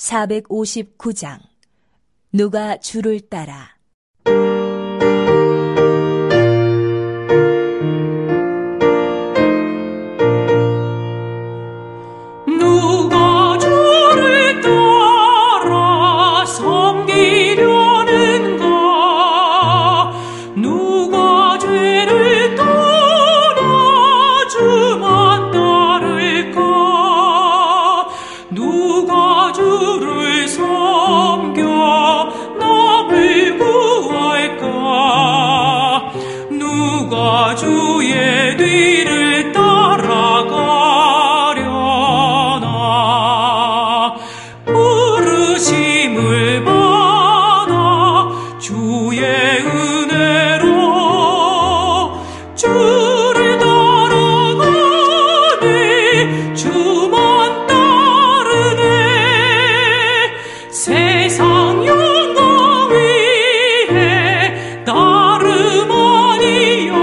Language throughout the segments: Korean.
459장 누가 주를 따라. 누가 주를 따라 섬기려는가? 누가 죄를 떠나 주만 따를까? 누가 주를 섬겨 남을 구할까? 누가 주의 뒤를 따라가려나? 부르심을 받아 주의 은혜로 주를 따라가네. 주만 따르네. 세상 영광 위에 다름 아니요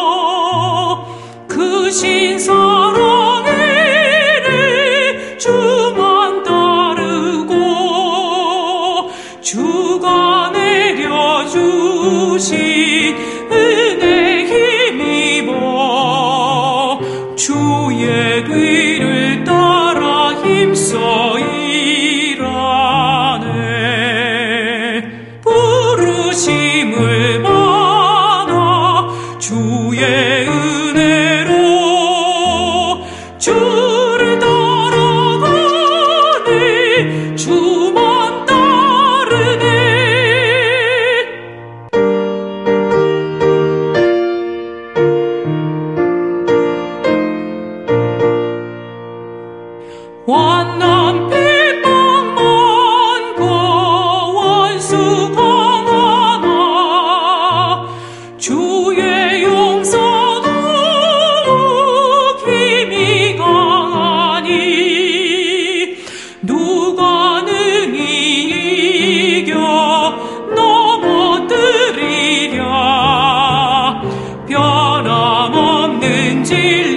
크신 사랑의 일 주만 따르고 주가 내려주신 은혜 힘입어 주의 뒤를 따라 힘써 일하네. 부르심을 받아 주의 은혜로 주를 따라가네. 주만 따르네. 완난 핍박 많고 원수 강하나 주의 용서도 힘이 강하니 누가 능히 이겨 넘어뜨리랴? 변함없는 질